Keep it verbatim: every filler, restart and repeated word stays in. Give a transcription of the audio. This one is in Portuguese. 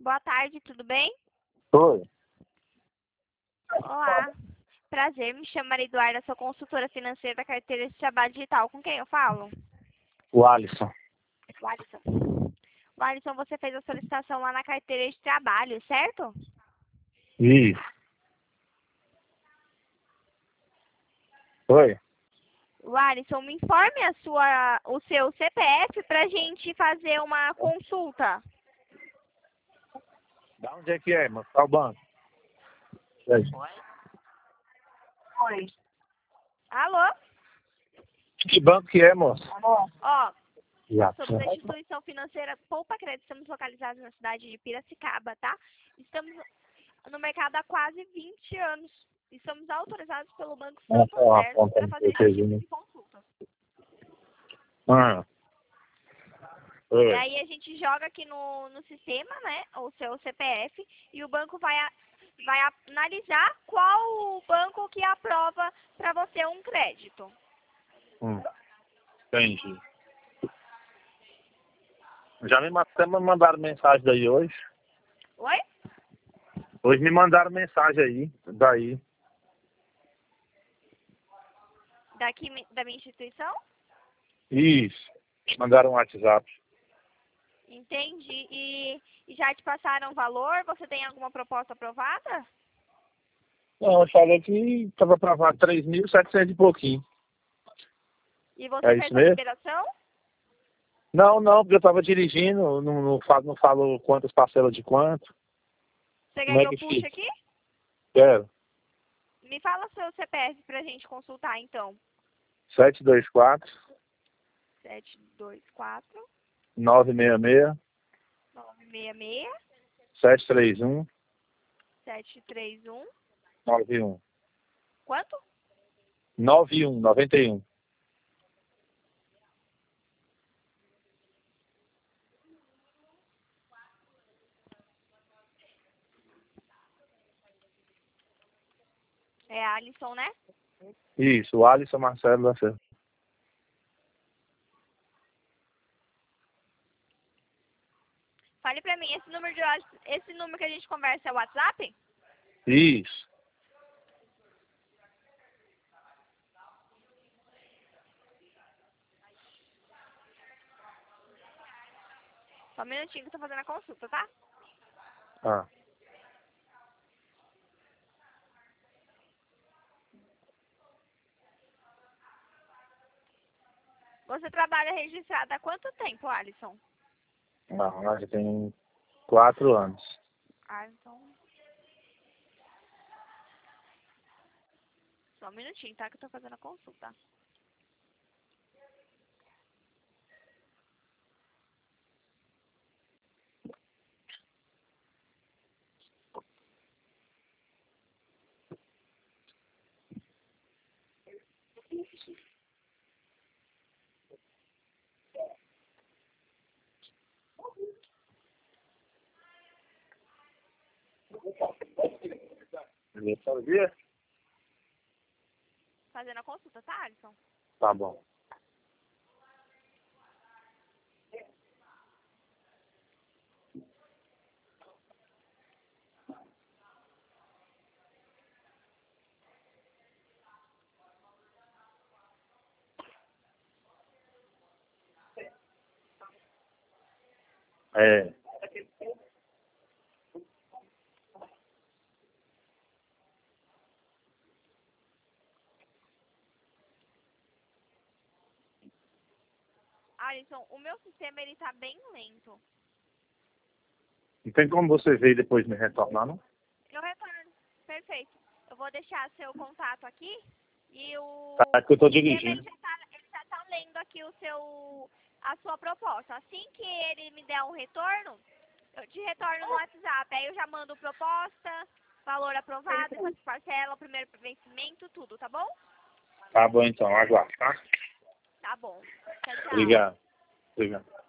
Boa tarde, tudo bem? Oi. Olá, prazer, me chamo Maria Eduarda, sou consultora financeira da carteira de trabalho digital. Com quem eu falo? O Alisson. O Alisson. O Alisson, você fez a solicitação lá na carteira de trabalho, certo? Isso. Oi. O Alisson, me informe a sua, o seu C P F para a gente fazer uma consulta. Da onde é que é, moço? Qual banco? Oi. Oi. Alô? Que banco que é, moço? Ó, Já. somos a instituição financeira Poupa Crédito, estamos localizados na cidade de Piracicaba, tá? Estamos no mercado há quase vinte anos. E somos autorizados pelo Banco Ah, Santander ó, para fazer esse tipo de consulta. Ah. E Oi. aí a gente joga aqui no, no sistema, né, o seu C P F, e o banco vai, a, vai analisar qual o banco que aprova para você um crédito. Hum. Entendi. Já me, ma- até me mandaram mensagem daí hoje. Oi? Hoje me mandaram mensagem aí, daí. Daqui mi- da minha instituição? Isso. Mandaram um WhatsApp. Entendi. E, e já te passaram valor? Você tem alguma proposta aprovada? Não, falou que estava aprovado três mil e setecentos e pouquinho. E você É fez isso a mesmo? liberação? Não, não, porque eu estava dirigindo, não, não, falo, não falo quantas parcelas de quanto. Você Como é ganhou que puxa fica? aqui? Quero. Me fala o seu C P F pra gente consultar, então. sete dois quatro, sete dois quatro, nove seis seis, nove seis seis, sete três um, sete três um. nove um. Quanto? nove um, noventa e um. É a Alisson, né? Isso, o Alisson Marcelo da Silva. Fale pra mim, esse número de wa- esse número que a gente conversa é o WhatsApp? Isso. Só um minutinho que eu tô fazendo a consulta, tá? Ah. Você trabalha registrado há quanto tempo, Alisson? Não, lá já tem quatro anos. Ah, então... Só um minutinho, tá? Que eu tô fazendo a consulta. Todo dia? Fazendo a consulta, tá, Alisson? Tá bom. É. Alisson, o meu sistema, ele tá bem lento. Não tem como você ver e depois me retornar, não? Eu retorno. Perfeito. Eu vou deixar seu contato aqui e Tá, é o, que eu o tô sistema ele dirigindo. já, tá, ele já tá lendo aqui o seu, a sua proposta. Assim que ele me der um retorno, eu te retorno no WhatsApp. Aí eu já mando proposta, valor aprovado, quantas parcelas, primeiro vencimento, tudo, tá bom? Tá bom então, aguardo, tá? Tá bom. Tchau, tchau. Obrigado. Obrigado.